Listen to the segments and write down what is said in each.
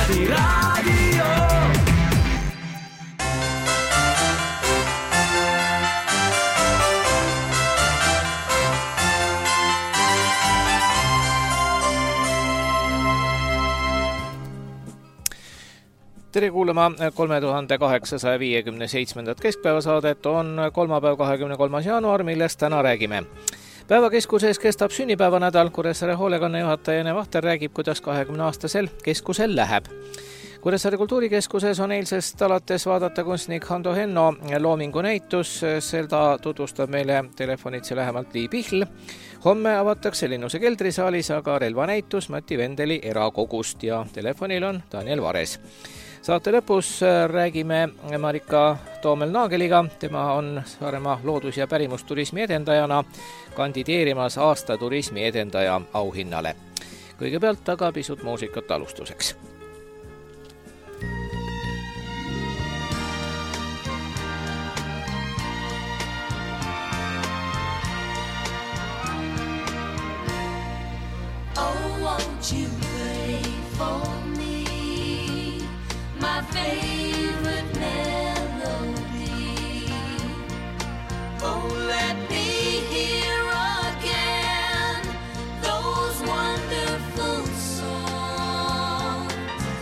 Eesti Raadio. Tere kuulama 3857. keskpäevasaadet on kolmapäev 23. jaanuar, millest täna räägime. Päevakeskuses kestab sünnipäevanädal. Kuressaare hoolekanne juhataja Ene Vahter räägib, kuidas 20-aastasel keskusel läheb. Kuressaare kultuurikeskuses on eilsest alates vaadata kunstnik Hando Henno loomingu näitus. Seda tutvustab meile telefonitse lähemalt Lii Pihl. Homme avatakse Linnuse keldrisaalis aga relvanäitus Mati Vendeli erakogust ja telefonil on Daniel Vares. Saate lõpus räägime Marika Toomel-Naageliga. Tema on Saaremaa loodus- ja pärimusturismi edendajana kandideerimas aasta turismi edendaja auhinnale. Kõigepealt aga pisut muusikat alustuseks. Oh, won't you play for me my favorite melody? Oh, let me hear again those wonderful songs,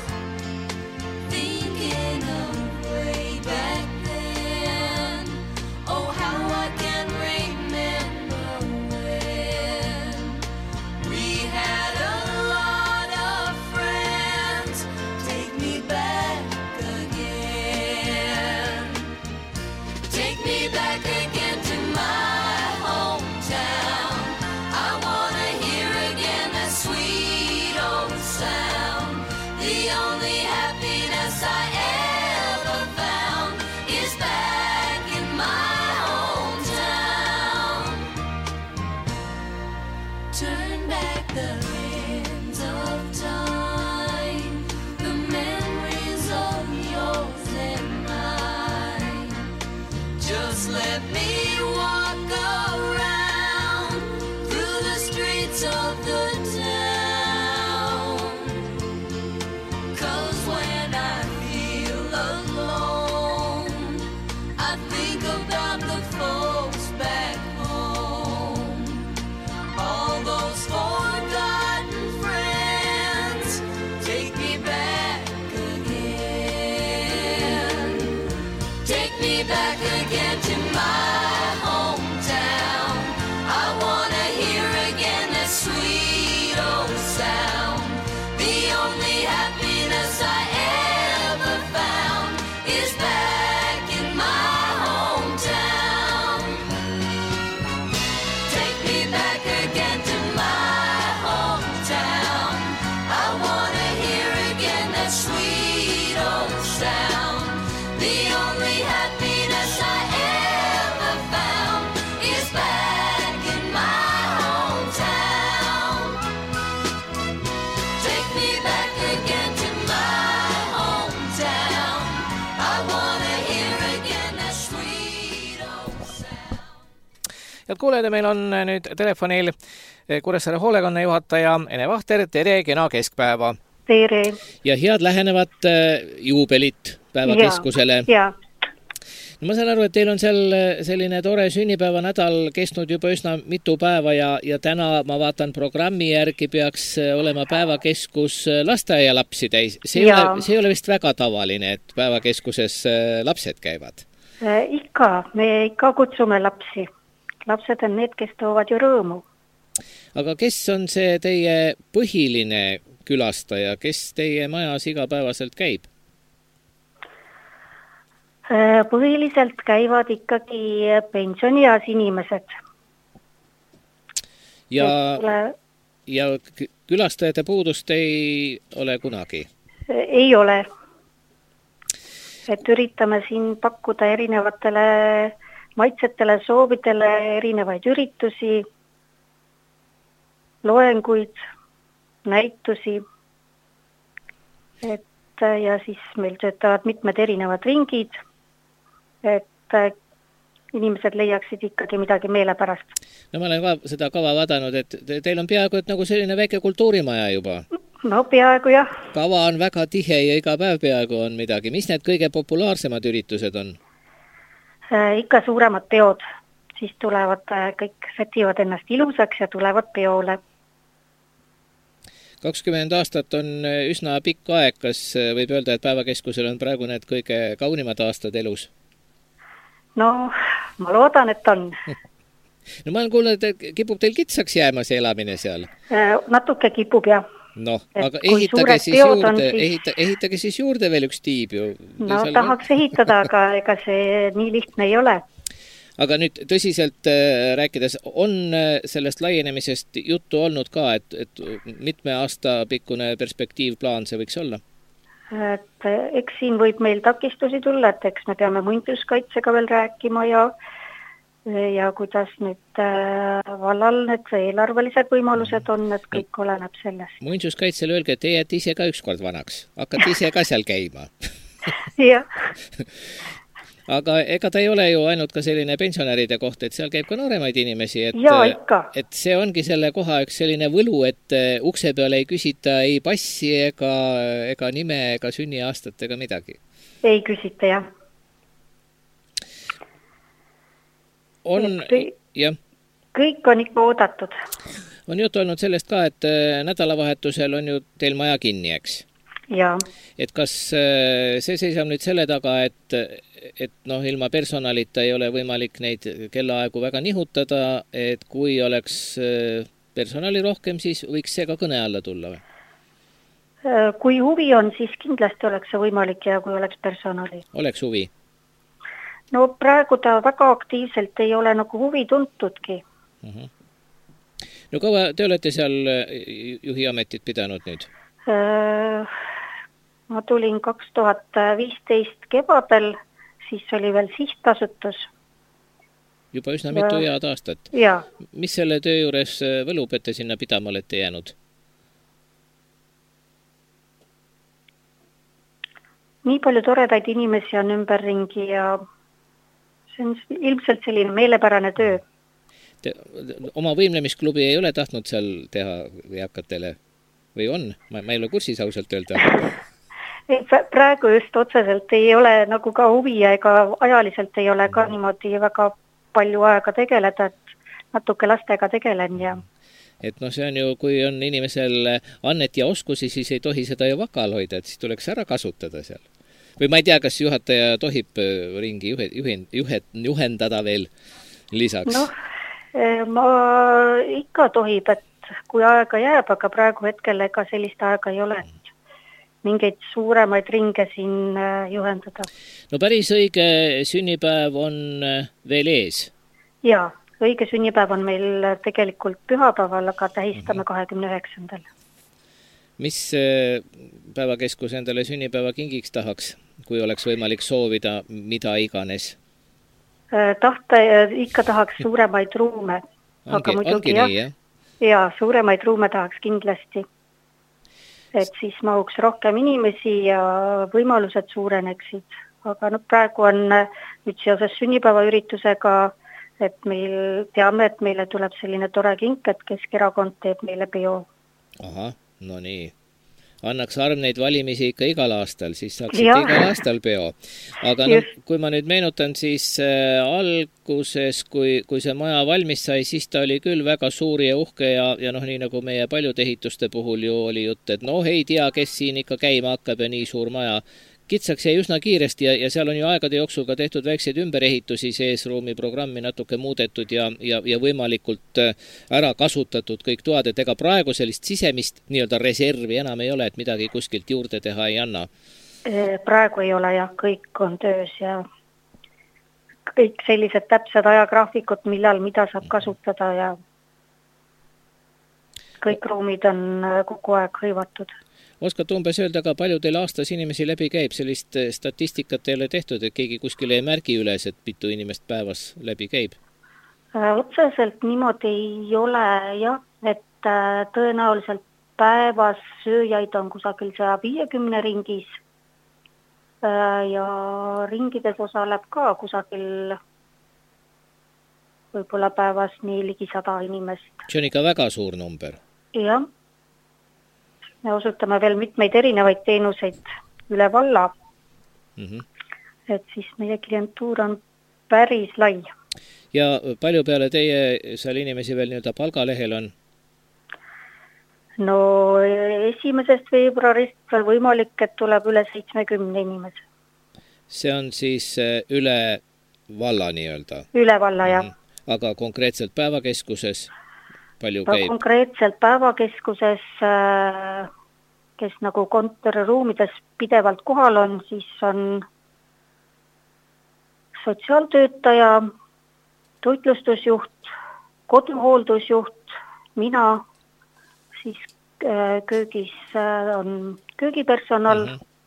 thinking of way back then. Oh, how I can remember when we had a lot of friends. Take me back again. Take me back again to my hometown. I want to hear again that sweet old sound. The only happiness I ever found is back in my hometown. Turn back the hands of time, the memories of yours and mine. Just let me walk around through the streets of the town. 'Cause when I feel alone, I think about the folks back home. All those forgotten friends, take me back again. Take me back again to my hometown. I want to hear again that sweet old sound. The only happiness I ever found is back in my hometown. Take me back again to my hometown. I want to hear again that sweet old sound. The only happiness I ever found is back in my hometown. Take me back again to my hometown. I want to hear again that sweet old sound. Head kuulajad, meil on nüüd telefonil Kuressaare hoolekanne juhataja Ene Vahter. Tere, kena keskpäeva. Tere. Ja head lähenevat juubelit päevakeskusele. Ja. No ma saan aru, et teil on seal selline tore sünnipäevanädal kestnud juba üsna mitu päeva ja täna ma vaatan programmi järgi peaks olema päevakeskus lasteaialapsi täis. See ei ole vist väga tavaline, et päevakeskuses lapsed käivad. Me ikka kutsume lapsi. Lapsed on need, kes toovad ju rõõmu. Aga kes on see teie põhiline külastaja, kes teie majas igapäevaselt käib? Põhiliselt käivad ikkagi pensionieas inimesed. Ja külastajate puudust ei ole kunagi? Ei ole. Et üritame siin pakkuda erinevatele maitsetele, soovidele erinevaid üritusi, loenguid, näitusi. Ja siis meil töötavad mitmed erinevad ringid, et inimesed leiaksid ikkagi midagi meelepärast. No ma olen ka seda kava vaadanud, et teil on peaaegu et nagu selline väike kultuurimaja juba. no peaaegu jah. Kava on väga tihe ja iga päev peaaegu on midagi. Mis need kõige populaarsemad üritused on? Ikka suuremad peod, siis tulevad kõik sätivad ennast ilusaks ja tulevad peole. 20 aastat on üsna pikk aeg. Kas võib öelda, et Päevakeskusel on praegu need kõige kaunimad aastad elus? No, ma loodan, et on. No ma olen kuulnud, et kipub teil kitsaks jääma see elamine seal. Natuke kipub jah. Noh, Et aga kui ehitage suured siis peod on, juurde, siis- ehitage siis juurde veel üks tiib ju. No tahaks ehitada, aga ega see nii lihtne ei ole. Aga nüüd tõsiselt rääkides, on sellest laienemisest juttu olnud ka, et mitme aasta pikkune perspektiivplaan see võiks olla? Et eks siin võib meil takistusi tulla, et eks me peame muinsuskaitsega veel rääkima ja kuidas nüüd vallal need eelarvelised võimalused on, et kõik oleneb sellest. Muinsuskaitsele öelge, et te jääte ise ka ükskord vanaks. Hakkate ise ka seal käima. Jah, Aga ega ta ei ole ju ainult ka selline pensionäride koht, et seal käib ka nooremaid inimesi, Jaa, ikka. et see ongi selle koha üks selline võlu, et ukse peale ei küsita ei passi ega nime ega sünniaastat ega midagi. ei küsita jah. On, jah, Kõik on ikka oodatud. on juttu olnud sellest ka, et nädalavahetusel on ju teil maja kinni, eks? Ja, Et kas see seisab nüüd selle taga, et noh, ilma personalita ei ole võimalik neid kellaaegu väga nihutada, et kui oleks personali rohkem, siis võiks see ka kõne alla tulla või? kui huvi on, siis kindlasti oleks see võimalik ja kui oleks personali. Oleks huvi? No praegu ta väga aktiivselt ei ole nagu huvi tuntudki. No kaua te olete seal juhi ametit pidanud nüüd? Ma tulin 2015 kevadel, siis oli veel sihtasutus. Juba üsna mitu head aastat. Ja, Mis selle töö juures võlub, et te sinna pidama olete jäänud? nii palju toredaid inimesi on ümberringi ja see on ilmselt selline meelepärane töö. Te oma võimlemisklubi ei ole tahtnud seal teha eakatele või on? Ma ei ole kursis ausalt öelda. Praegu just otseselt ei ole nagu ka huvi ja ega ajaliselt ei ole ka niimoodi väga palju aega tegeleda, et natuke lastega tegelen ja Et noh, see on ju, kui on inimesel annet ja oskusi, siis ei tohi seda ju vakal hoida, et siis tuleks ära kasutada seal. Või ma ei tea, kas juhataja tohib ringi juhendada veel lisaks? noh, ma ikka tohib, et kui aega jääb, aga praegu hetkel ega sellist aega ei ole, et mingeid suuremaid ringe siin juhendada. No päris õige sünnipäev on veel ees. Jaa, õige sünnipäev on meil tegelikult pühapäeval, aga tähistame 29. Mis Päevakeskus endale sünnipäeva kingiks tahaks, kui oleks võimalik soovida mida iganes? Ikka tahaks suuremaid ruume. Ongi nii, jah? Jaa, suuremaid ruume tahaks kindlasti. Et siis mahuks rohkem inimesi ja võimalused suureneksid. Aga no praegu on nüüd seoses sünnipäevaüritusega, et meil teame, et meile tuleb selline tore kink, et Keskerakond teeb meile peo. Ahah, no nii. Annaks arm neid valimisi ikka igal aastal, siis saaks Jah. igal aastal peo. Aga no, kui ma nüüd meenutan, siis alguses, kui see maja valmis sai, siis ta oli küll väga suur ja uhke ja noh, nii nagu meie paljude ehituste puhul ju oli jutt, et noh, ei tea, kes siin ikka käima hakkab ja nii suur maja. Kitsaks jäi üsna kiiresti ja seal on ju aegade jooksul ka tehtud väikseid ümberehitusi, seesruumi programmi natuke muudetud ja võimalikult ära kasutatud kõik toad, et ega praegu sellist sisemist nii-öelda reservi enam ei ole, et midagi kuskilt juurde teha ei anna. Praegu ei ole jah, kõik on töös ja kõik sellised täpsed ajagraafikud, millal mida saab kasutada ja kõik ruumid on kogu aeg hõivatud. Oskad umbes öelda ka, palju teil aastas inimesi läbi käib, sellist statistikat ei ole tehtud, et keegi kuskil ei märgi üles, et mitu inimest päevas läbi käib? Otseselt niimoodi ei ole jah, et tõenäoliselt päevas sööjaid on kusagil 150 ringis ja ringides osaleb ka kusagil võib-olla päevas nii ligi 100 inimest. See on ikka väga suur number. Jah. me osutame veel mitmeid erinevaid teenuseid üle valla. Et siis meie klientuur on päris lai. Ja palju peale teie seal inimesi veel nii-öelda palgalehel on? No 1. veebruarist võimalik, et tuleb üle 70 inimese. See on siis üle valla nii-öelda? Üle valla, jah. Aga konkreetselt päevakeskuses palju käib? Konkreetselt päevakeskuses, kes nagu kontoriruumides pidevalt kohal on, siis on sotsiaaltöötaja, toitlustusjuht, koduhooldusjuht, mina, siis köögis on köögipersonal.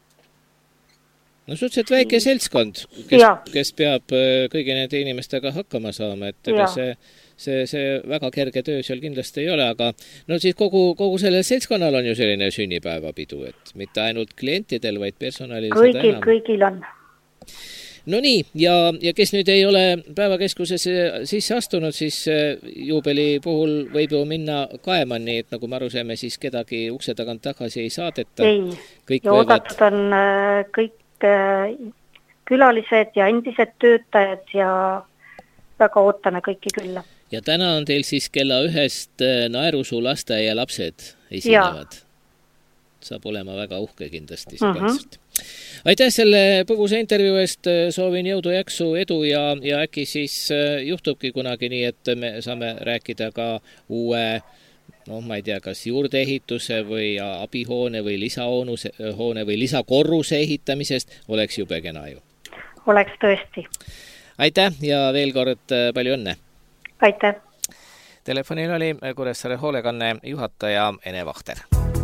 No suhteliselt väike seltskond, kes peab kõigi nende inimestega hakkama saama, et ega see väga kerge töö seal kindlasti ei ole, aga no siis kogu sellel seltskonnal on ju selline sünnipäevapidu, et mitte ainult klientidel, vaid personalil kõigil on. No nii, ja kes nüüd ei ole päevakeskuses sisse astunud, siis juubeli puhul võib ju minna kaema, nii et nagu me aru saame, siis kedagi ukse tagant tagasi ei saadeta. Ei, ja oodatud on kõik külalised ja endised töötajad ja väga ootame kõiki külla. Ja täna on teil siis kella 1 Naerusuu lasteaia lapsed esinevad. Saab olema väga uhke kindlasti see kontsert. Aitäh selle põgusa intervjuu eest, soovin jõudu, jaksu, edu ja äkki siis juhtubki kunagi nii, et me saame rääkida ka uue, ma ei tea, kas juurdeehituse või abihoone või lisahoone või lisakorruse ehitamisest, oleks jube kena ju. Oleks tõesti. Aitäh ja veel kord palju õnne. Aitäh. Telefonil oli Kuressaare hoolekanne juhataja Ene Vahter.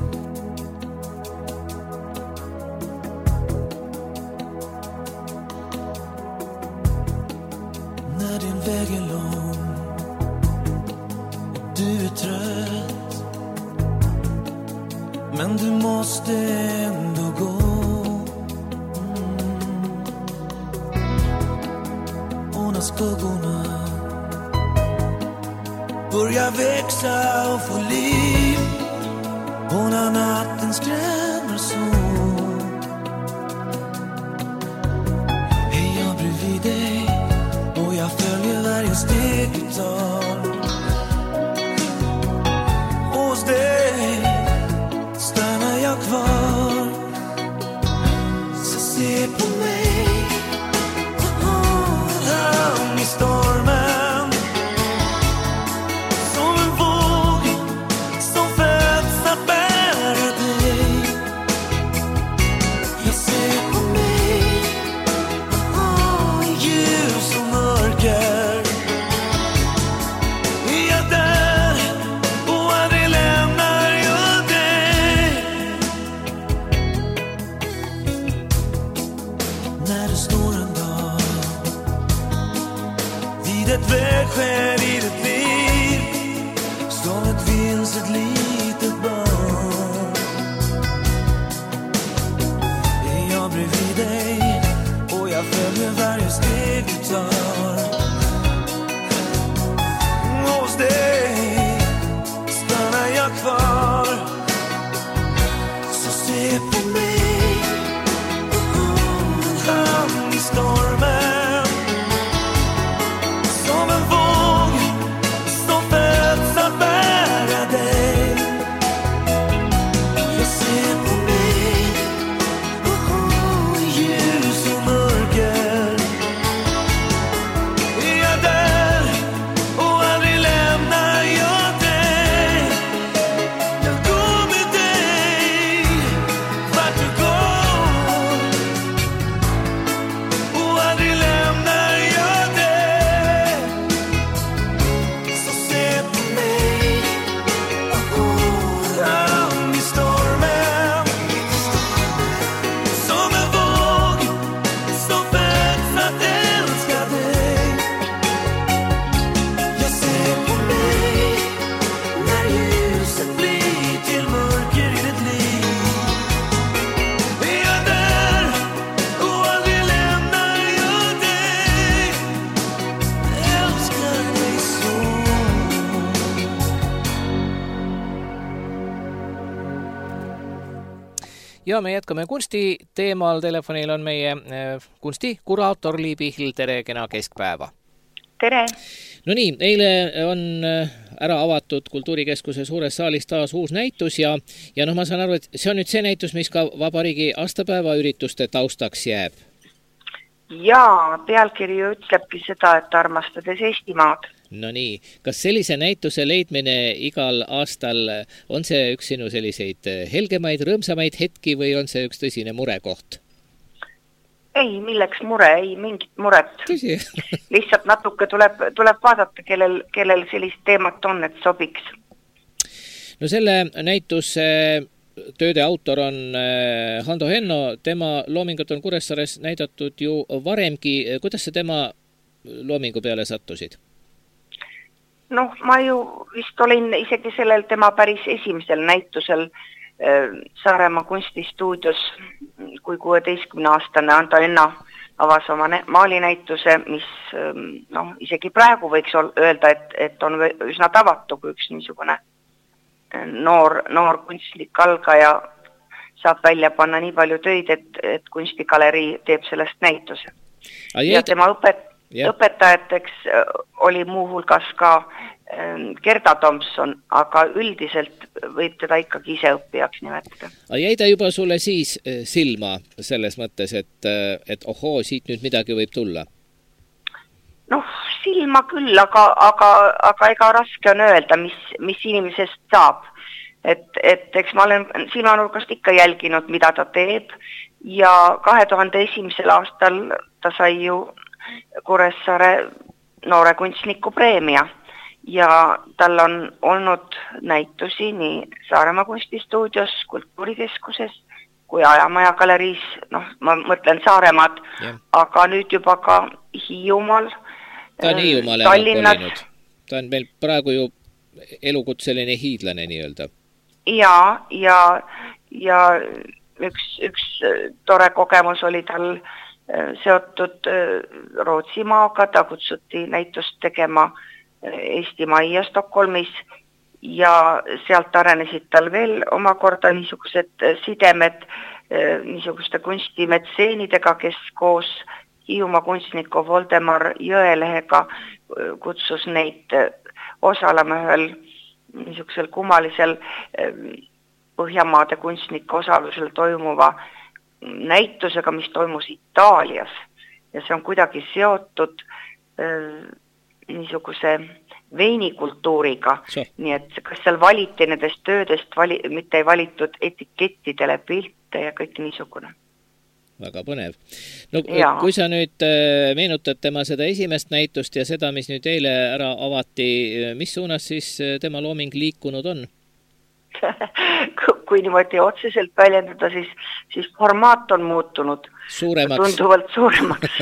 När din väg är lång och du är trött, men du måste ändå gå. Och när skuggorna börjar växa och få liv, och när natten skrämmer så, är jag bredvid dig. Jag följer varje steg du tar. Hos dig stannar jag kvar. Så se på mig, hamn i stormen, som en våg som föds att bära dig. Jag ser på mig, ljus och mörker. Jag är där och aldrig lämnar jag dig. När det står en dag vid ett vägskäl i ditt liv, som ett vilset litet barn, är jag bredvid dig och jag följer varje steg du tar. Hos dig stannar jag kvar. Så se på mig, hamn i stormen, som en våg som föds att bära dig. Jag ser på mig, ljus och mörker. Jag är där och aldrig lämnar jag dig. Jag går med dig vart du Ja me jätkame kunsti teemal. Telefonil on meie kunstikuraator Liiv Pihl. Tere, kena keskpäeva. Tere! No nii, eile on ära avatud Kultuurikeskuse suures saalis taas uus näitus ja ma saan aru, et see on nüüd see näitus, mis ka vabariigi aastapäeva ürituste taustaks jääb. Jaa, pealkiri ütlebki seda, et armastades Eestimaad. No nii, kas sellise näituse leidmine igal aastal on see üks sinu selliseid helgemaid, rõõmsamaid hetki või on see üks tõsine murekoht? Ei, milleks mure, ei mingit muret. Tõsi? Lihtsalt natuke tuleb vaadata, kellel sellist teemat on, et sobiks. No selle näituse tööde autor on Hando Henno. Tema loomingut on Kuressaares näidatud ju varemgi. Kuidas sa tema loomingu peale sattusid? Noh, ma ju vist olin isegi sellel tema päris esimesel näitusel Saaremaa kunstistuudios, kui 16-aastane Hando Henno avas oma maalinäituse, mis isegi praegu võiks öelda, et on üsna tavatu, kui üks niisugune noor kunstlik algaja saab välja panna nii palju töid, et kunstigalerii teeb sellest näituse. Ja tema õpetajateks oli muuhulgas ka Gerda Tomson, aga üldiselt võib teda ikkagi ise õppijaks nimetada. Jäi ta juba sulle siis silma selles mõttes, et ohoo, siit nüüd midagi võib tulla? Noh, silma küll, aga ega raske on öelda, mis inimesest saab. Et eks ma olen silmanurgast ikka jälginud, mida ta teeb ja 2001. aastal ta sai ju Kuressaare noore kunstniku preemia ja tal on olnud näitusi nii Saaremaa kunstistuudios, Kultuurikeskuses kui Ajamaja galeriis, ma mõtlen Saaremaad, aga nüüd juba ka Hiiumaal, ta on Hiiumaale kolinud. Ta on meil praegu ju elukutseline hiidlane nii-öelda. Ja üks tore kogemus oli tal seotud Rootsimaaga, ta kutsuti näitust tegema Eesti Majja Stockholmis ja sealt arenesid tal veel omakorda niisugused sidemed niisuguste kunstimetseenidega, kes koos Hiiumaa kunstniku Voldemar Jõelehega kutsus neid osalema ühel niisugusel kummalisel Põhjamaade kunstniku osalusel toimuva näitusega, mis toimus Itaalias ja see on kuidagi seotud niisuguse veinikultuuriga, nii et kas seal valiti nendest töödest, mitte ei valitud etikettidele pilte ja kõik niisugune. Väga põnev. No kui sa nüüd meenutad tema seda esimest näitust ja seda, mis nüüd eile ära avati, mis suunas siis tema looming liikunud on? Kui niimoodi otseselt väljendada, siis formaat on muutunud suuremaks. Tunduvalt suuremaks.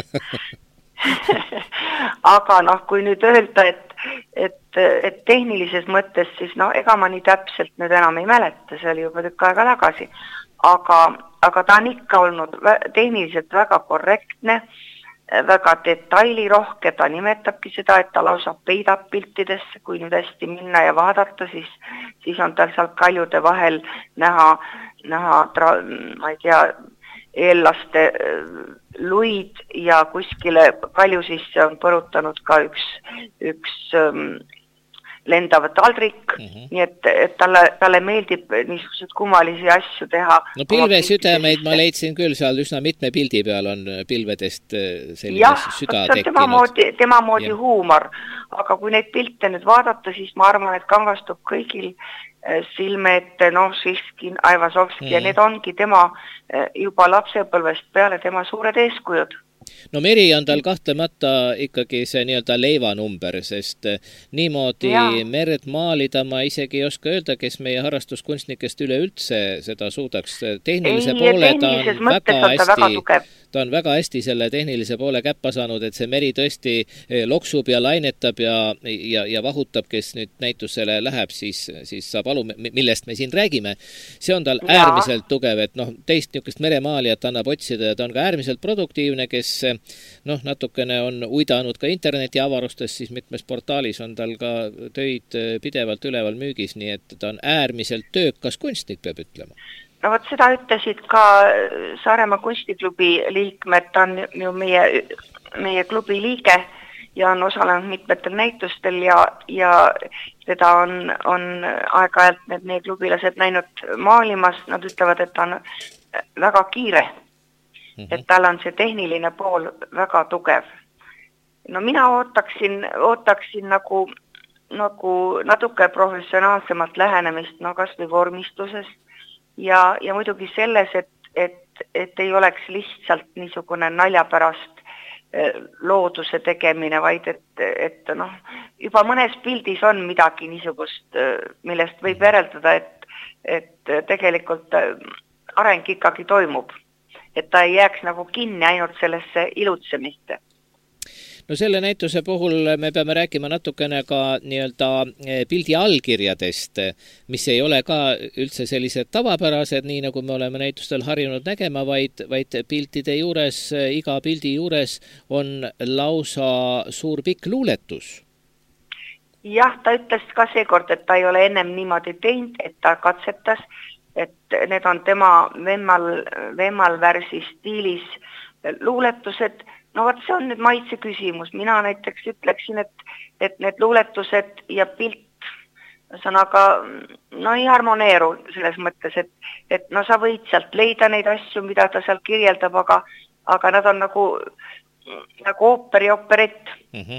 Aga kui nüüd öelda, et tehnilises mõttes, siis ega ma nii täpselt nüüd enam ei mäleta, see oli juba tükk aega tagasi, aga ta on ikka olnud tehniliselt väga korrektne, väga detailirohke, ta nimetabki seda, et ta lausa peidab piltidesse, kui nüüd hästi minna ja vaadata, siis on tal seal kaljude vahel näha, ma ei tea, eellaste luid ja kuskile kalju sisse on põrutanud ka üks lendav taldrik, nii et talle meeldib niisugused kummalisi asju teha. No pilvesüdameid ma leidsin küll, seal üsna mitme pildi peal on pilvedest selline süda tekkinud. Tema moodi huumor, aga kui neid pilte nüüd vaadata, siis ma arvan, et kangastub kõigil silme ette, Šiškin, Aivasovski ja need ongi tema juba lapsepõlvest peale tema suured eeskujud. No meri on tal kahtlemata ikkagi see nii-öelda leivanumber, sest niimoodi merd maalida ma isegi ei oska öelda, kes meie harrastuskunstnikest üleüldse seda suudaks. Tehnilise poole ta on väga hästi selle tehnilise poole käppa saanud, et see meri tõesti loksub ja lainetab ja vahutab, kes nüüd näitusele läheb, siis saab alu, millest me siin räägime. See on tal äärmiselt tugev, et teist niisugust meremaalijat annab otsida ja ta on ka äärmiselt produktiivne, kes natukene on uidanud ka interneti avarustes, siis mitmes portaalis on tal ka töid pidevalt üleval müügis, nii et ta on äärmiselt töökas kunstnik, peab ütlema. no vot seda ütlesid ka Saaremaa kunstiklubi liikmed, ta on ju meie klubi liige ja on osalenud mitmetel näitustel ja teda on aeg-ajalt need meie klubilased näinud maalimas, nad ütlevad, et ta on väga kiire, et tal on see tehniline pool väga tugev. No mina ootaksin nagu natuke professionaalsemat lähenemist, no kas või vormistuses ja muidugi selles, et ei oleks lihtsalt niisugune nalja pärast looduse tegemine, vaid et juba mõnes pildis on midagi niisugust, millest võib järeldada, et tegelikult areng ikkagi toimub, et ta ei jääks nagu kinni ainult sellesse ilutsemiste. No selle näituse puhul me peame rääkima natukene ka nii-öelda pildi allkirjadest, mis ei ole ka üldse sellised tavapärased, nii nagu me oleme näitustel harjunud nägema, vaid piltide juures, iga pildi juures on lausa suur pikk luuletus. Jah, ta ütles ka seekord, et ta ei ole ennem niimoodi teinud, et ta katsetas, et need on tema vemmalvärsi stiilis luuletused. No vaat see on nüüd maitse küsimus. Mina näiteks ütleksin, et need luuletused ja pilt sõnaga ei harmoneeru selles mõttes, et sa võid sealt leida neid asju, mida ta seal kirjeldab, aga nad on nagu ooperi operett.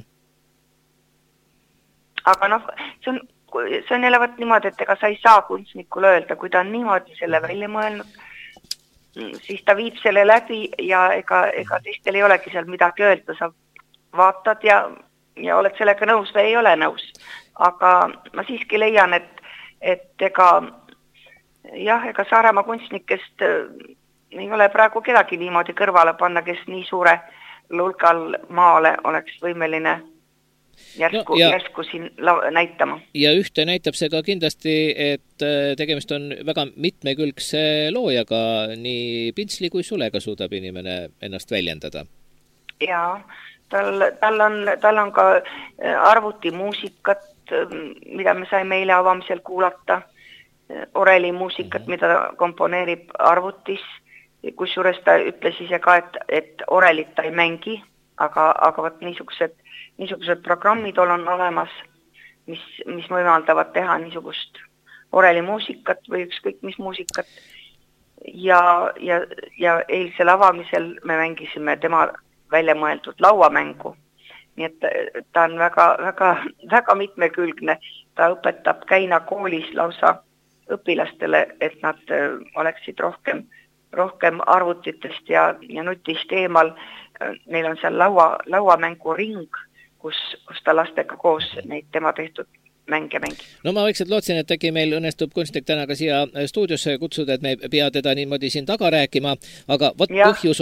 Aga see on jälle võt niimoodi, et ega sa ei saa kunstnikule öelda, kui ta on niimoodi selle välja mõelnud, siis ta viib selle läbi ja ega teistel ei olegi seal midagi öelda, sa vaatad ja oled sellega nõus või ei ole nõus. Aga ma siiski leian, et ega Saaremaa kunstnikest ei ole praegu kedagi niimoodi kõrvale panna, kes nii suure hulgal maale oleks võimeline järsku siin näitama. Ja ühte näitab see ka kindlasti, et tegemist on väga mitmekülgse loojaga, nii pintsli kui sulega suudab inimene ennast väljendada. Jaa, tal on ka arvutimuusikat, mida me saime eile avamisel kuulata, oreli muusikat, mida ta komponeerib arvutis, kusjuures ta ütles ise ka, et orelit ta ei mängi, aga võt niisugused programmid on olemas, mis võimaldavad teha niisugust oreli muusikat või ükskõik mis muusikat. Ja eilsel avamisel me mängisime tema välja mõeldud lauamängu. Nii et ta on väga, väga, väga mitmekülgne. Ta õpetab Käina koolis lausa õpilastele, et nad oleksid rohkem arvutitest ja nutist eemal. Neil on seal lauamängu ring, kus ta lastega koos neid tema tehtud mänge mängib. No ma vaikselt lootsin, et äkki meil õnnestub kunstnik täna ka siia stuudiosse kutsuda, et me ei pea teda niimoodi siin taga rääkima, aga põhjus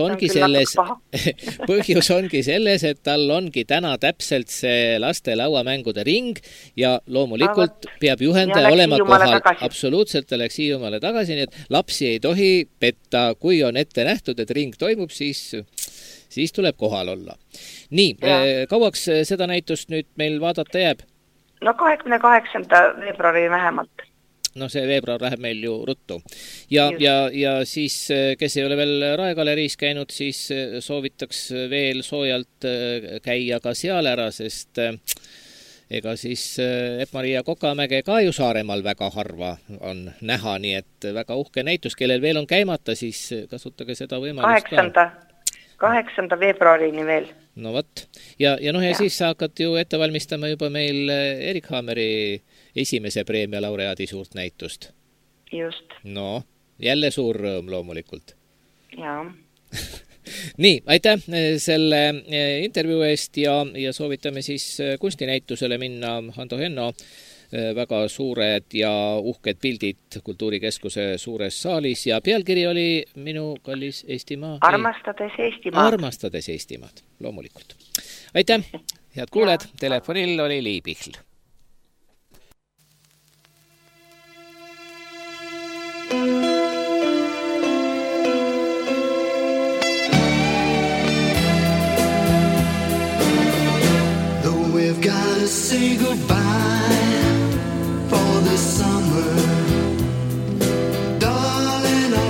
ongi selles, et tal ongi täna täpselt see laste lauamängude ring ja loomulikult peab juhendaja olema kohal. Absoluutselt, ta läks Hiiumaale tagasi, nii et lapsi ei tohi petta, kui on ette nähtud, et ring toimub, siis tuleb kohal olla. Nii, kauaks seda näitust nüüd meil vaadata jääb? No 28. veebruari vähemalt. No see veebruar läheb meil ju ruttu. Ja siis, kes ei ole veel Raegaleriis käinud, siis soovitaks veel soojalt käia ka seal ära, sest ega siis Epp-Maria Kokamäge ka ju Saaremaal väga harva on näha, nii et väga uhke näitus, kellel veel on käimata, siis kasutage seda võimalust 8. veebruarini veel. No võt. Ja siis sa hakkad ju ette valmistama juba meil Erik Haameri esimese preemia laureaadi suurt näitust. Just. No, jälle suur rõõm loomulikult. Jaa. Nii, aitäh selle intervjuu eest ja soovitame siis kunstinäitusele minna Hando Henno väga suured ja uhked pildid Kultuurikeskuse suures saalis ja pealkiri oli minu kallis Eestimaa. Armastades Eestimaad. Armastades Eestimaad, loomulikult. Aitäh, head kuuled, telefonil oli Lii Pihl. Though we've got to say goodbye for the summer, darling,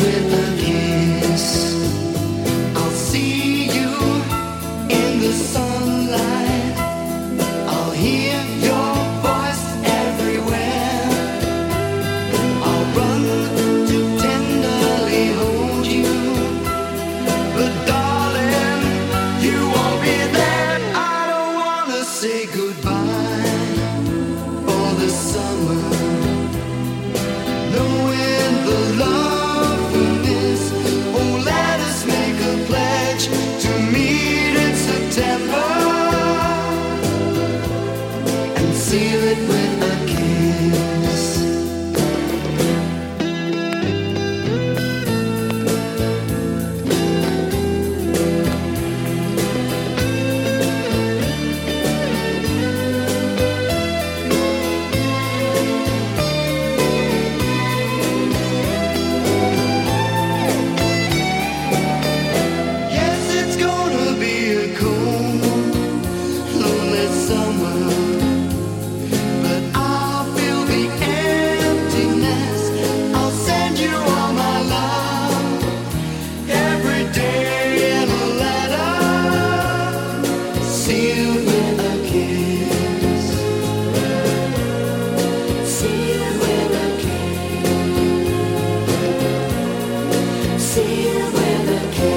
with a kiss. I'll see you in the sunlight. I'll hear your voice everywhere. I'll run to tenderly hold you. But darling, you won't be there. I don't wanna say goodbye for the summer. Knowing the love in this, oh, let us make a pledge to meet in September and seal it with a kiss. Yes, it's gonna be a cold, lonely summer, but I'll fill the emptiness. I'll send you all my love every day in a letter, sealed with a kiss. Sealed with a kiss. Sealed with a kiss.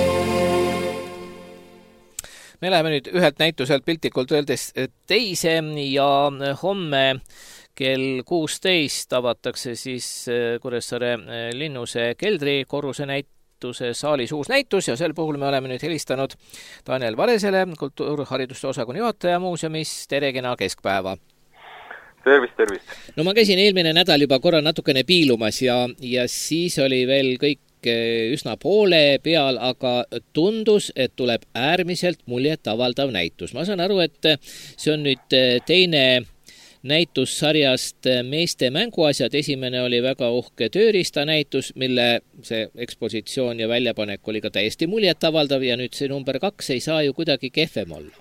Me läheme nüüd ühelt näituselt piltlikult öeldes teise ja homme kell 16 avatakse siis Kuressaare Linnuse keldrikorruse näituse saalis uus näitus ja sel puhul me oleme nüüd helistanud Daniel Varesele, kultuurhariduste osakonna juhataja muuseumis. Tere, kena keskpäeva! Tervist, tervist! No ma käisin eelmine nädal juba korra natukene piilumas ja siis oli veel kõik üsna poole peal, aga tundus, et tuleb äärmiselt muljetavaldav näitus. Ma saan aru, et see on nüüd teine näitus sarjast Meeste mänguasjad. Esimene oli väga uhke tööriistanäitus, mille see ekspositsioon ja väljapanek oli ka täiesti muljetavaldav ja nüüd see number 2 ei saa ju kuidagi kehvem olla.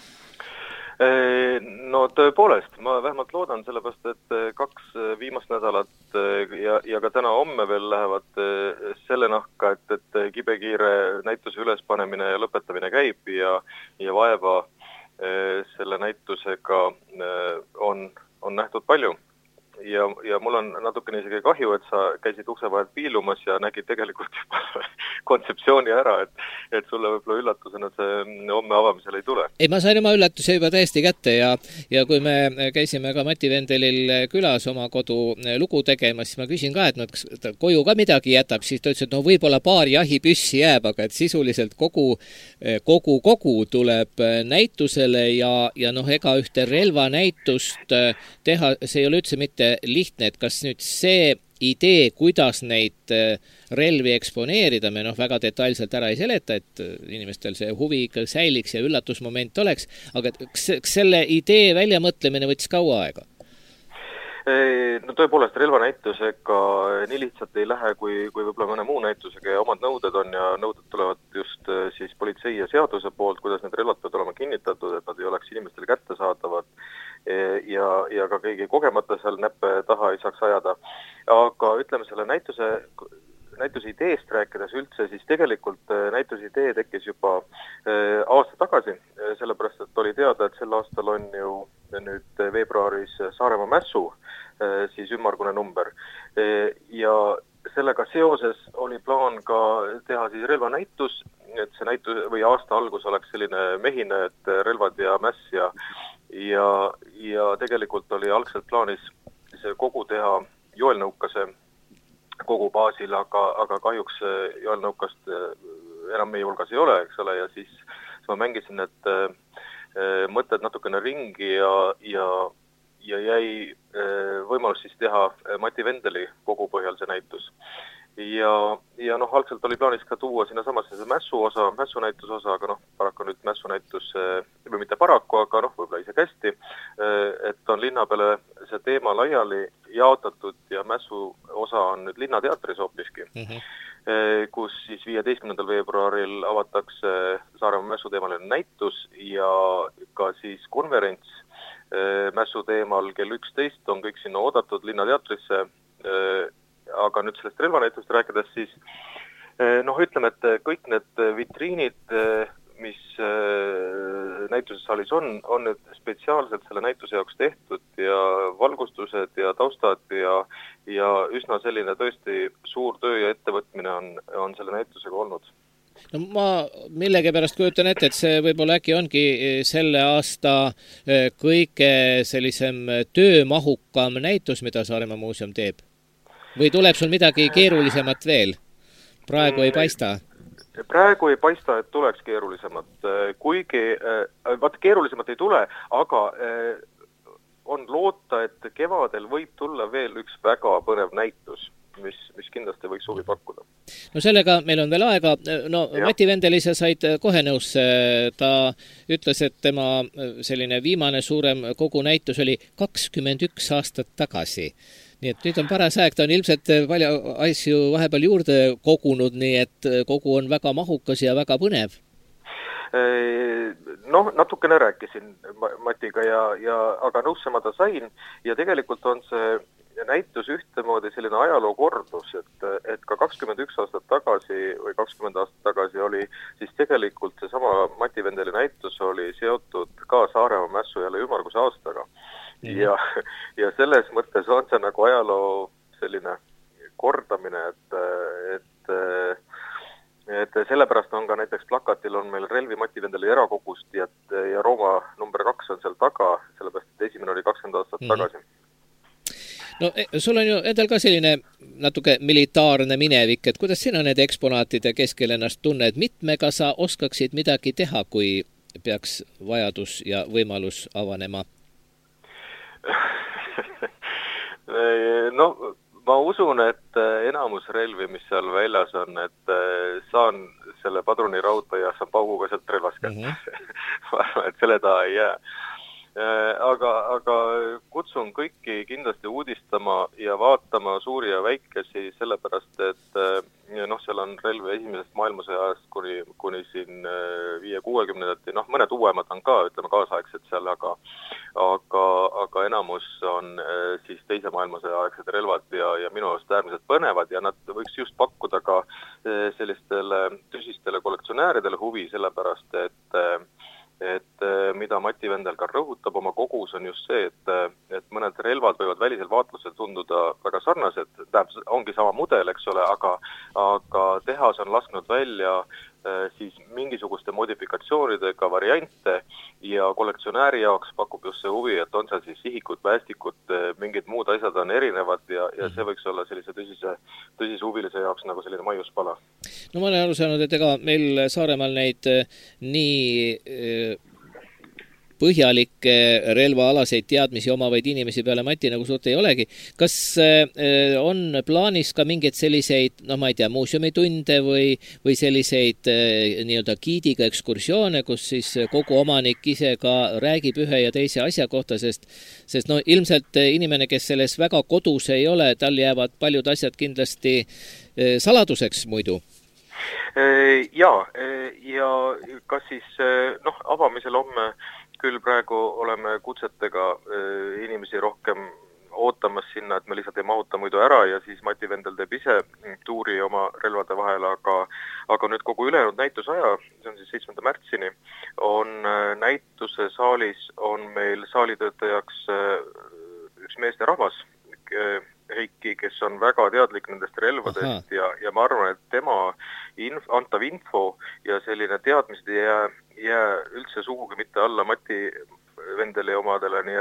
No tõepoolest, ma vähemalt loodan, sellepärast, et 2 viimast nädalat ja ka täna homme veel lähevad selle nahka, et kibekiire näituse ülespanemine ja lõpetamine käib ja vaeva selle näitusega on nähtud palju. Ja mul on natukene isegi kahju, et sa käisid ukse vahel piilumas ja nägid tegelikult juba kontseptsiooni ära, et sulle võib-olla üllatusena see homme avamisel ei tule. Ei, ma sain oma üllatuse juba täiesti kätte ja kui me käisime ka Mati Vendelil külas oma kodu lugu tegemas, siis ma küsin ka, et kas ta koju ka midagi jätab, siis ta ütles, et no võib-olla paar jahipüssi jääb, aga et sisuliselt kogu tuleb näitusele ja noh, ega ühte relvanäitust teha, see ei ole üldse mitte lihtne, et kas nüüd see idee, kuidas neid relvi eksponeerida, me väga detailselt ära ei seleta, et inimestel see huvi ikka säiliks ja üllatusmoment oleks, aga kas selle idee väljamõtlemine võttis kaua aega? No tõepoolest, relvanäitusega nii lihtsalt ei lähe, kui võib-olla mõne muu näitusega ja omad nõuded on ja nõuded tulevad just siis politsei ja seaduse poolt, kuidas need relvad peavad olema kinnitatud, et nad ei oleks inimestele kättesaadavad ja ka keegi kogemata seal näppe taha ei saaks ajada. Aga ütleme selle näituse ideest rääkides üldse, siis tegelikult näituse idee tekkis juba aasta tagasi, sellepärast, et oli teada, et sel aastal on ju nüüd veebruaris Saaremaa mässu, siis ümmargune number. Ja sellega seoses oli plaan ka teha siis relvanäitus, et see näitus või aasta algus oleks selline mehine, et relvad ja mäss ja tegelikult oli algselt plaanis see kogu teha Joel Nõukase kogu baasil, aga kahjuks Joel Nõukast enam meie hulgas ei ole, eks ole, ja siis ma mängisin need mõtted natukene ringi ja jäi võimalus siis teha Mati Vendeli kogu põhjal see näitus. Ja noh, algselt oli plaanis ka tuua sinna samasse see mässunäituse osa, aga paraku nüüd mässunäitus, või mitte paraku, aga võib-olla isegi hästi, et on linna peale see teema laiali jaotatud ja mässu osa on nüüd Linnateatris hoopiski, kus siis 15. veebruaril avatakse Saaremaa mässu teemaline näitus ja ka siis konverents mässu teemal kell 11 on kõik sinna oodatud Linnateatrisse aga nüüd sellest relvanäitust rääkides, siis noh, ütleme, et kõik need vitriinid, mis näitusesaalis on nüüd spetsiaalselt selle näituse jaoks tehtud ja valgustused ja taustad ja üsna selline tõesti suur töö ja ettevõtmine on selle näitusega olnud. No ma millegipärast kujutan ette, et see võib-olla äkki ongi selle aasta kõige sellisem töömahukam näitus, mida Saaremaa muuseum teeb. Või tuleb sul midagi keerulisemat veel? Praegu ei paista? Praegu ei paista, et tuleks keerulisemat. Kuigi, vaata keerulisemat ei tule, aga on loota, et kevadel võib tulla veel üks väga põnev näitus, mis kindlasti võiks huvi pakkuda. No sellega meil on veel aega. No ja. Mati Vendeli sa said kohe nõusse. Ta ütles, et tema selline viimane suurem kogunäitus oli 21 aastat tagasi. Nii et nüüd on paras aeg, ta on ilmselt palju asju vahepeal juurde kogunud, nii et kogu on väga mahukas ja väga põnev. Noh, natukene rääkisin Matiga, aga nõusse ma ta sain ja tegelikult on see näitus ühtemoodi selline ajaloo kordus, et ka 21 aastat tagasi või 20 aastat tagasi oli siis tegelikult seesama Mati Vendeli näitus oli seotud ka Saaremaa mässu jälle ümmarguse aastaga. Ja selles mõttes on see nagu ajaloo selline kordamine, et sellepärast on ka näiteks plakatil on meil relvi Mati Vendeli erakogust ja Rooma number 2 on seal taga, sellepärast et esimene oli 20 aastat tagasi. No sul on ju endal ka selline natuke militaarne minevik, et kuidas sina need eksponaatide keskel ennast tunned, mitmega sa oskaksid midagi teha, kui peaks vajadus ja võimalus avanema? No, ma usun, et enamus relvi, mis seal väljas on, et saan selle padrunirauta ja saan pauguga sealt relvast kätte. Ma arvan, et selle taha ei jää. Aga kutsun kõiki kindlasti uudistama ja vaatama suuri ja väikesi, sellepärast, et seal on relvi esimesest maailmasõjast kuni siin 5-60-ndati, mõned uuemad on ka, ütleme kaasaegsed seal, aga enamus on siis teise maailmasõja aegsed relvad ja minu arust äärmiselt põnevad ja nad võiks just pakkuda ka sellistele tõsistele kollektsionääridele huvi, sellepärast, et mida Mati Vendel ka rõhutab oma kogus on just see, et mõned relvad võivad välisel vaatlusel tunduda väga sarnased, ongi sama mudel, eks ole, aga tehas on lasknud välja siis mingisuguste modifikatsioonidega variante ja kollektsionääri jaoks pakub just see huvi, et on seal siis sihikud, päästikud, mingid muud asjad on erinevad ja see võiks olla sellise tõsise huvilise jaoks nagu selline maiuspala. No ma olen aru saanud, et ega meil Saaremaal neid nii põhjalikke relvaalaseid teadmisi omavaid inimesi peale Mati nagu suurt ei olegi. Kas on plaanis ka mingeid selliseid, ma ei tea, muuseumitunde või selliseid nii-öelda giidiga ekskursioone, kus siis kogu omanik ise ka räägib ühe ja teise asja kohta, sest ilmselt inimene, kes selles väga kodus ei ole, tal jäävad paljud asjad kindlasti saladuseks muidu. Ja kas siis avamisel homme küll praegu oleme kutsetega inimesi rohkem ootamas sinna, et me lihtsalt ei mahuta muidu ära ja siis Mati Vendel teeb ise tuuri oma relvade vahel, aga nüüd kogu ülejäänud näitusaja, see on siis 7. märtsini, on näituse saalis on meil saalitöötajaks üks meesterahvas, Heiki, kes on väga teadlik nendest relvadest ja ma arvan, et tema antav info ja selline teadmised ei jää üldse sugugi mitte alla Mati Vendeli omadele, nii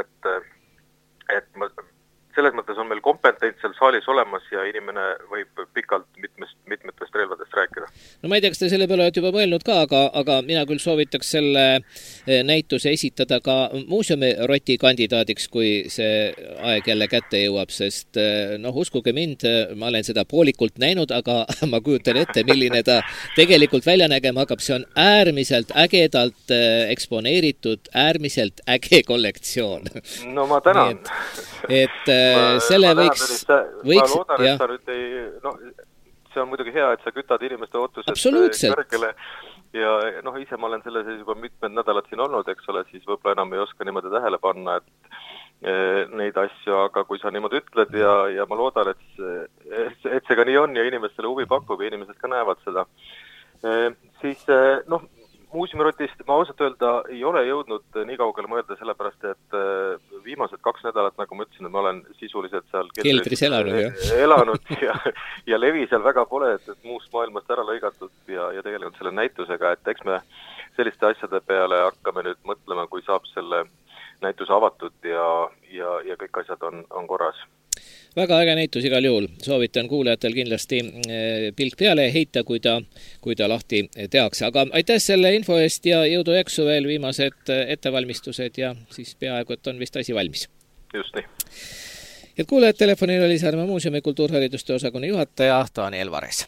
et selles mõttes on meil kompetents seal saalis olemas ja inimene võib pikalt mitmetest relvadest rääkida. No ma ei tea, kas te selle peale olete juba mõelnud ka, aga mina küll soovitaks selle näituse esitada ka muuseumi-roti kandidaadiks, kui see aeg jälle kätte jõuab, sest uskuge mind, ma olen seda poolikult näinud, aga ma kujutan ette, milline ta tegelikult välja nägema hakkab. See on äärmiselt ägedalt eksponeeritud, äärmiselt äge kollektsioon. No ma tänan. Et selle võiks... Ma loodan, et sa nüüd ei... see on muidugi hea, et sa kütad inimeste ootused kõrgele ja ise ma olen selles juba mitmed nädalad siin olnud, eks ole, siis võib-olla enam ei oska niimoodi tähele panna, neid asju, aga kui sa niimoodi ütled ja ma loodan, et see ka nii on ja inimestele huvi pakub ja inimesed ka näevad seda, siis Muuseumrotist ma ausalt öelda ei ole jõudnud nii kaugele mõelda, sellepärast et viimased 2 nädalat, nagu ma ütlesin, et ma olen sisuliselt seal keldris elanud ja levi seal väga pole, et muust maailmast ära lõigatud ja tegelikult selle näitusega, et eks me selliste asjade peale hakkame nüüd mõtlema, kui saab selle näituse avatud ja kõik asjad on korras. Väga äge näitus igal juhul. Soovitan kuulajatel kindlasti pilk peale heita, kui ta lahti tehakse. Aga aitäh selle info eest ja jõudu jaksu veel viimased ettevalmistused ja siis peaaegu, et on vist asi valmis. Just nii. Ja kuulajad, telefonil oli Saaremaa muuseumi kultuurhariduste osakonna juhataja Daniel Vares.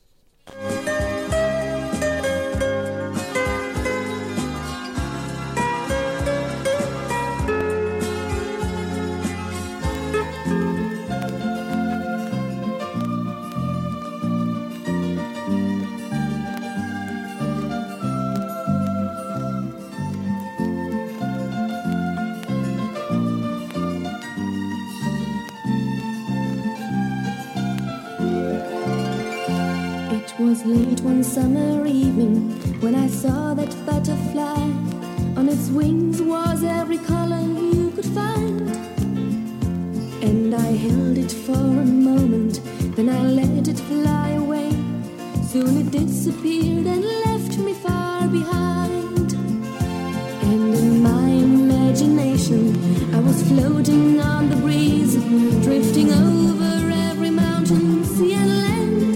It was late one summer evening when I saw that butterfly. On its wings was every color you could find. And I held it for a moment, then I let it fly away. Soon it disappeared and left me far behind. And in my imagination I was floating on the breeze, drifting over every mountain, sea and land.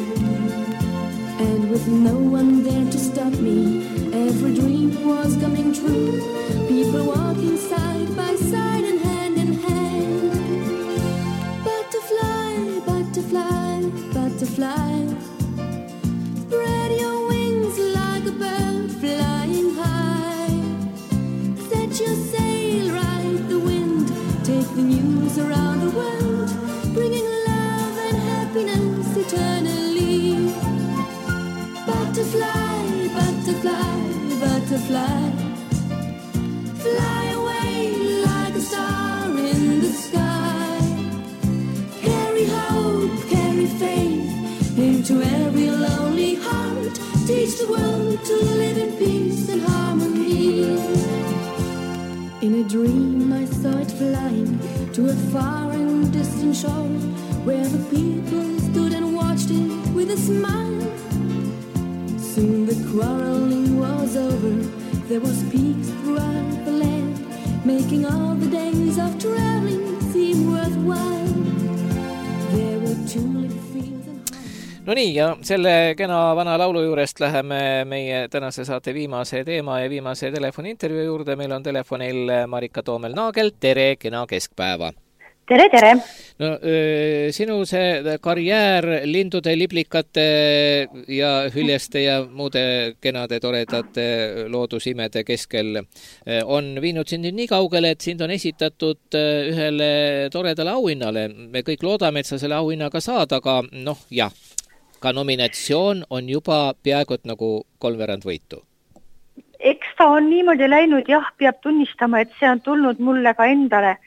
And with no one there to stop me, every dream was coming true. People walking side by side and hand in hand. Butterfly, butterfly, butterfly, spread your wings like a bird flying high. Set your sail, ride the wind, take the news around the world, bringing love and happiness eternally. Butterfly, butterfly, butterfly, fly away like a star in the sky. Carry hope, carry faith into every lonely heart. Teach the world to live in peace and harmony. In a dream I saw it flying to a far and distant shore, where the people stood and watched it with a smile. Soon the quarreling was over, there was peace throughout the land, making all the days of traveling seem worthwhile. There were tulip fields and... No nii, ja selle kena vana laulu juurest läheme meie tänase saate viimase teema ja viimase telefoniintervjuu juurde. Meil on telefonil Marika Toomel-Naagel. Tere, kena keskpäeva! Tere, tere! No, sinu see karjäär lindude, liblikate ja hüljeste ja muude kenade toredate loodusimede keskel on viinud sind nii kaugele, et sind on esitatud ühele toredale auhinnale. Me kõik loodame, et sa selle auhinnaga saad, aga ka nominatsioon on juba peaaegu nagu 3/4 võitu. Eks ta on niimoodi läinud, jah, peab tunnistama, et see on tulnud mulle ka endale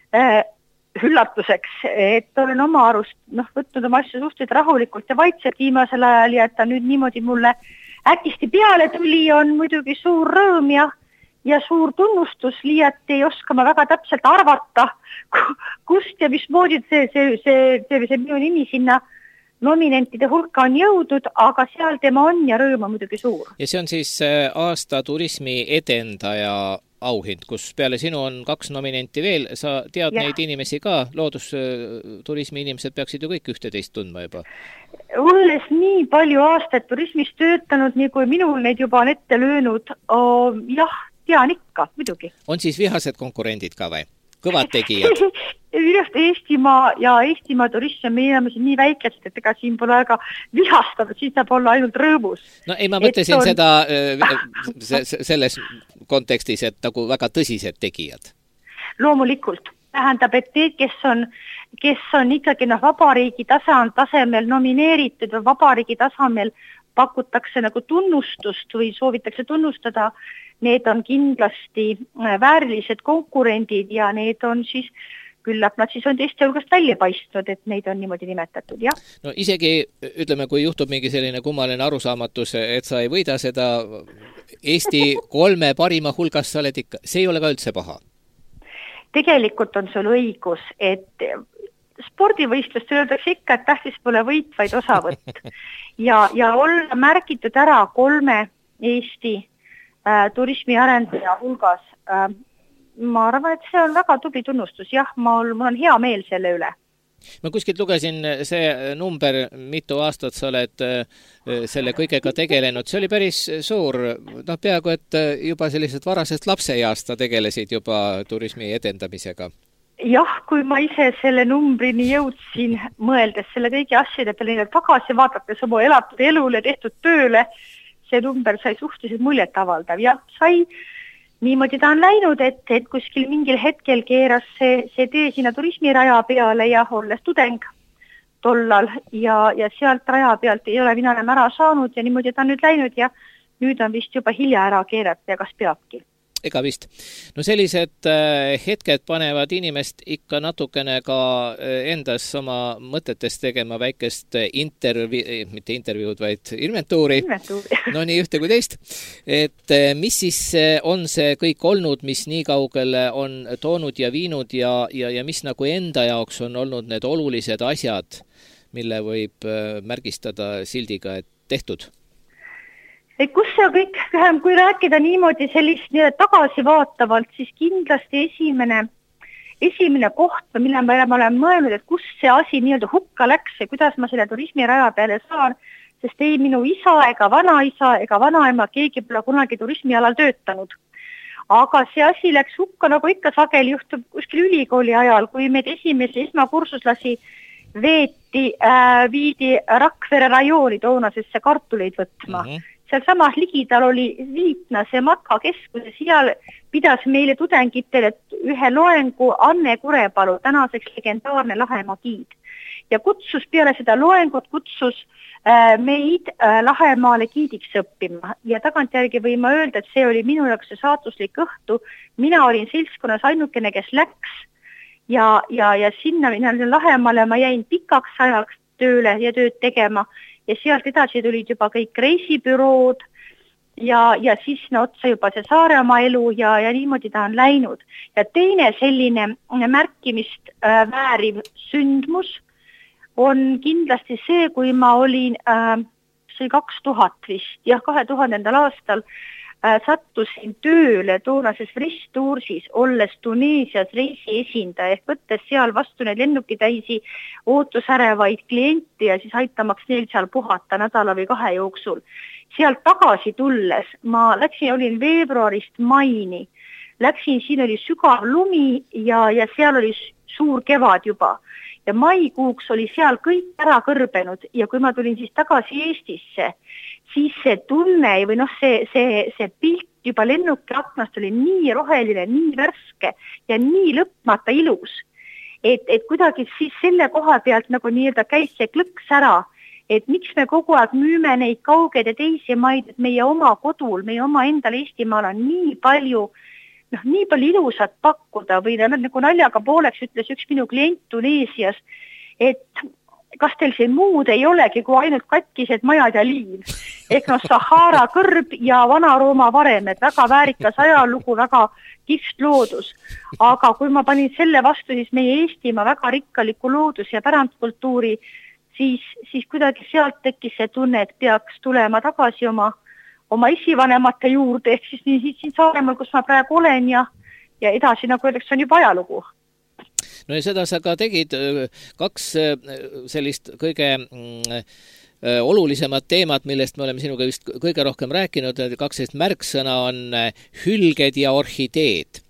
üllatuseks, et olen oma arust võtnud oma asju suhteliselt rahulikult ja vaikselt viimasel ajal ja et ta nüüd niimoodi mulle äkisti peale tuli, on muidugi suur rõõm ja suur tunnustus, liiati ei oska ma väga täpselt arvata, kust ja mismoodi see minu nimi sinna nominentide hulka on jõudnud, aga seal tema on ja rõõm on muidugi suur. Ja see on siis aasta turismi edendaja auhind, kus peale sinu on 2 nominenti veel. Sa tead neid inimesi ka, loodusturismi inimesed peaksid ju kõik ühteteist tundma juba. Olles nii palju aastaid turismis töötanud, nii kui minul neid juba on ette löönud, jah, tean ikka, muidugi. On siis vihased konkurendid ka või? Kõvad tegijad? Minust Eestimaa turism on meie inimesi nii väikesed, et ega siin pole aega vihastada, siin saab olla ainult rõõmus. No ei, ma mõtlesin seda selles kontekstis, et nagu väga tõsised tegijad. Loomulikult. Tähendab, et need, kes on ikkagi vabariigi tasemel nomineeritud või vabariigi tasemel pakutakse nagu tunnustust või soovitakse tunnustada, need on kindlasti väärilised konkurendid ja need on siis küllap nad siis on teiste hulgast välja paistnud, et neid on niimoodi nimetatud, jah. No isegi, ütleme, kui juhtub mingi selline kummaline arusaamatus, et sa ei võida seda Eesti 3 parima hulgas, sa oled ikka, see ei ole ka üldse paha. Tegelikult on sul õigus, et spordivõistlust öeldakse ikka, et tähtis pole võit, vaid osavõtt. ja olla märgitud ära 3 Eesti turismiarendaja hulgas, ma arvan, et see on väga tubli tunnustus, jah, mul on hea meel selle üle. Ma kuskilt lugesin see number, mitu aastat sa oled selle kõigega tegelenud, see oli päris suur, peaaegu et juba sellised varasest lapseeast tegelesid juba turismi edendamisega. Jah, kui ma ise selle numbrini jõudsin, mõeldes selle kõigi asjade peale tagasi vaadates oma elatud elule, tehtud tööle, see number sai suhteliselt muljet avaldav ja sai niimoodi ta on läinud, et kuskil mingil hetkel keeras see tee sinna turismiraja peale ja olles tudeng tollal ja sealt raja pealt ei ole mina enam ära saanud ja niimoodi ta on nüüd läinud ja nüüd on vist juba hilja ära keerata ja kas peabki. Ega vist. No sellised hetked panevad inimest ikka natukene ka endas oma mõtetes tegema väikest mitte intervjuud, vaid inventuuri. No nii ühte kui teist. Et mis siis on see kõik olnud, mis nii kaugele on toonud ja viinud ja mis nagu enda jaoks on olnud need olulised asjad, mille võib märgistada sildiga, et tehtud? Et kus see kõik, kui rääkida niimoodi sellist tagasivaatavalt, siis kindlasti esimene koht, mille ma olen mõelnud, et kus see asi nii-öelda hukka läks ja kuidas ma selle turismiraja peale saan, sest ei minu isa ega vanaisa ega vanaema keegi pole kunagi turismialal töötanud. Aga see asi läks hukka, nagu ikka sageli juhtub kuskil ülikooli ajal, kui meid esmakursuslasi viidi Rakvere rajooni toonasesse kartuleid võtma. Seal samas ligidal oli Viitnase matkakeskus ja seal pidas meile tudengitele ühe loengu Anne Kurepalu, tänaseks legendaarne Lahemaa giid. Ja peale seda loengut kutsus meid Lahemaale giidiks õppima ja tagantjärgi võin ma öelda, et see oli minu jaoks see saatuslik õhtu. Mina olin seltskonnas ainukene, kes läks ja sinna Lahemaale ma jäin pikaks ajaks tööle ja tööd tegema. Ja sealt edasi tulid juba kõik reisibürood ja siis otsa juba see Saaremaa elu ja niimoodi ta on läinud. Ja teine selline märkimist vääriv sündmus on kindlasti see, kui ma olin, see 2000 vist, 2000. aastal sattusin tööle toonases Fristoursis, olles Tuneesias reisi esindaja ehk võttes seal vastu need lennukitäisi ootusärevaid kliente ja siis aitamaks neil seal puhata nädala või 2 jooksul. Sealt tagasi tulles ma olin veebruarist maini, siin oli sügav lumi ja seal oli suur kevad juba. Ja maikuuks oli seal kõik ära kõrbenud ja kui ma tulin siis tagasi Eestisse, siis see tunne või see pilt juba lennuki aknast oli nii roheline, nii värske ja nii lõpmata ilus, et kuidagi siis selle koha pealt nagu nii-öelda käis see klõks ära, et miks me kogu aeg müüme neid kaugeid ja teisi maid, et meie oma kodul, meie oma endal Eestimaal on nii palju ilusat pakkuda või nagu naljaga pooleks ütles üks minu klient Tuneesias, et kas teil siin muud ei olegi kui ainult katkised majad ja liin. Ehk Sahara kõrb ja Vana-Rooma varemed, väga väärikas ajalugu, väga kihvt loodus. Aga kui ma panin selle vastu siis meie Eestimaa väga rikkaliku loodus- ja pärandkultuuri, siis kuidagi sealt tekkis see tunne, et peaks tulema tagasi oma esivanemate juurde, ehk siis nii siin Saaremaal, kus ma praegu olen ja edasi, nagu öeldakse, on juba ajalugu. No ja seda sa ka tegid, 2 sellist kõige olulisemad teemad, millest me oleme sinuga vist kõige rohkem rääkinud, 2 sellist märksõna on hülged ja orhideed.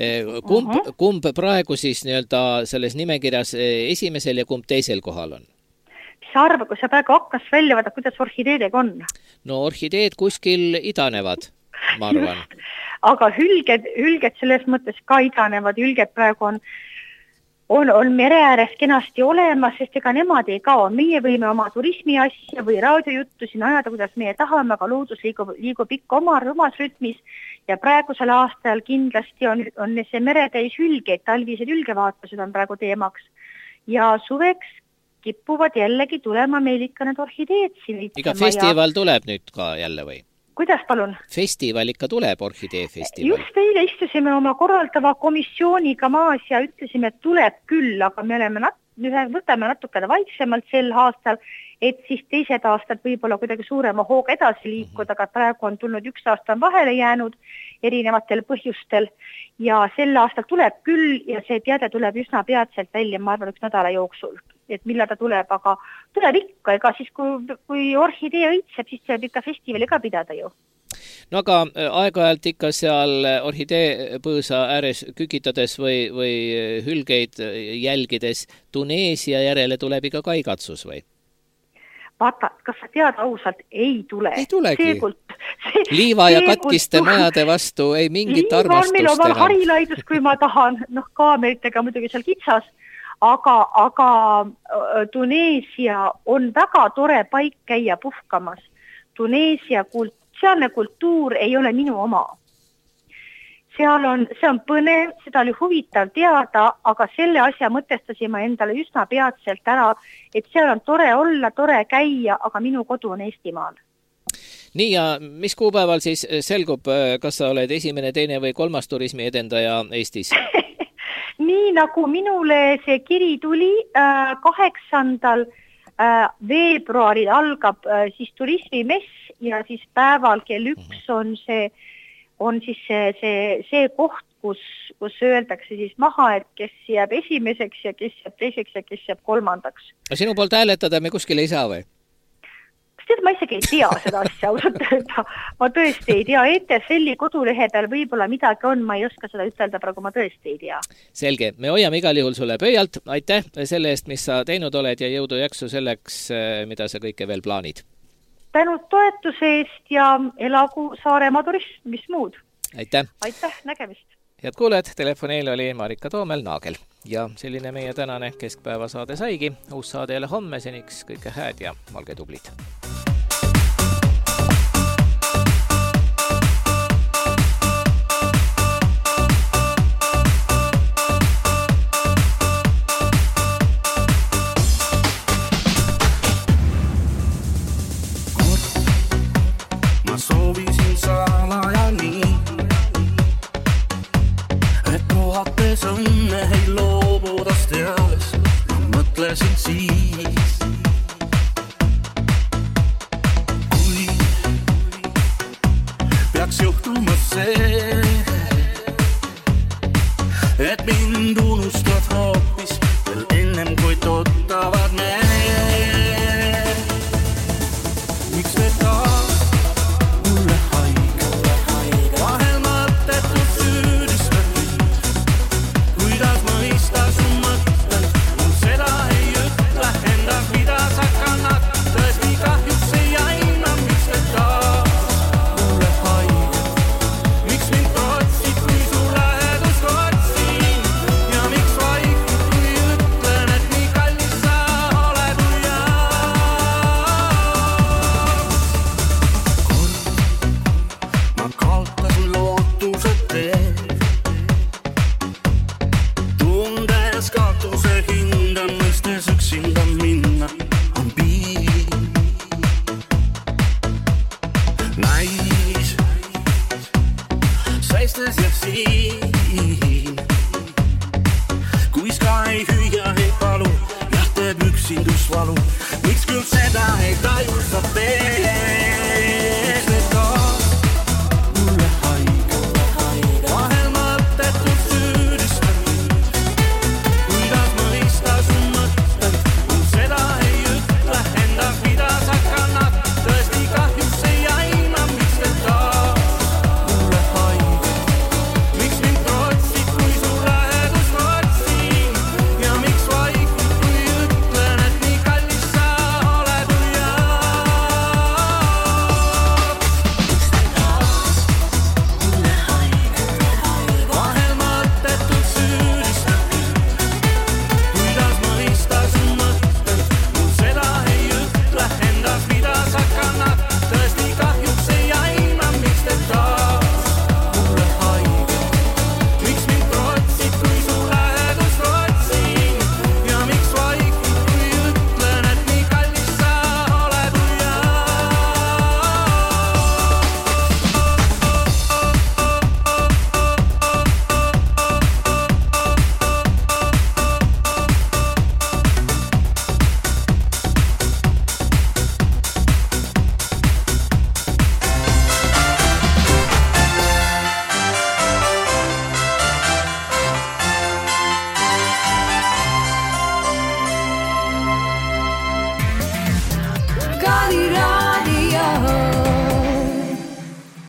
Kumb praegu siis nii-öelda selles nimekirjas esimesel ja kumb teisel kohal on? Mis arva, kui sa praegu aknast välja vaadad, kuidas orhideedega on? No orhideed kuskil idanevad, ma arvan. Aga hülged selles mõttes ka idanevad, hülged praegu on on mere ääres kenasti olemas, sest ega nemad ei kao. Meie võime oma turismi asja või raadiojuttu siin ajada, kuidas meie tahame, aga loodus liigub ikka omas rütmis ja praegusel aastal kindlasti on see meretäis hülgeid, talvised hülgevaatused on praegu teemaks ja suveks kippuvad jällegi tulema meil ikka need orhideed siin. Iga festival tuleb nüüd ka jälle või? Kuidas palun? Festival ikka tuleb, orhideefestival. Just eile istusime oma korraldava komisjoniga maas ja ütlesime, et tuleb küll, aga me võtame natukene vaiksemalt sel aastal, et siis teised aastad võib-olla kuidagi suurema hooga edasi liikuda, aga praegu on tulnud 1 aasta on vahele jäänud erinevatel põhjustel ja sel aastal tuleb küll ja see teade tuleb üsna peatselt välja, ma arvan 1 nädala jooksul. Et millal ta tuleb, aga tuleb ikka, ega siis kui orhidee õitseb, siis tuleb ikka festivali ka pidada ju. No aga aeg-ajalt ikka seal orhidee põõsa ääres kükitades või hülgeid jälgides Tuneesia järele tuleb ikka kaigatsus või? Vaata, kas sa tead ausalt, ei tule. Ei tulegi. Liiva ja katkiste majade vastu ei mingit armastust enam. Liiva on meil omal harilaidus, kui ma tahan, kaameritega muidugi seal kitsas, aga Tuneesia on väga tore paik käia puhkamas. Tuneesia sealne kultuur ei ole minu oma. See on põnev, seda oli huvitav teada, aga selle asja mõtestasime endale üsna peatselt ära, et seal on tore olla, tore käia, aga minu kodu on Eestimaal. Nii ja mis kuupäeval siis selgub, kas sa oled 1., 2. või 3. turismi edendaja Eestis? Nii nagu minule see kiri tuli 8. veebruaril algab siis turismimess ja siis päeval kell 1 on siis see koht, kus öeldakse siis maha, et kes jääb esimeseks ja kes jääb teiseks ja kes jääb 3. Sinu poolt hääletada me kuskil ei saa või? Ma isegi ei tea seda asja, ausalt öelda. Ma tõesti ei tea. ETFL-i kodulehe peal võib-olla midagi on, ma ei oska seda ütelda, praegu ma tõesti ei tea. Selge, me hoiame igal juhul sulle pöialt. Aitäh selle eest, mis sa teinud oled ja jõudu jaksu selleks, mida sa kõike veel plaanid. Tänud toetuse eest ja elagu Saaremaa turism, mis muud. Aitäh. Aitäh, nägemist. Head kuuled, telefoniil oli Marika Toomel-Naagel ja selline meie tänane keskpäeva saade saigi. Uus saade jälle homme, seniks kõike hääd ja olge tublid. Soovisin salaja nii, et kohates õnne ei loobudast teades, ma mõtlesin siis. Kui peaks juhtuma see, et mind unustad hoopis veel ennem kui tuttavad me. Miks me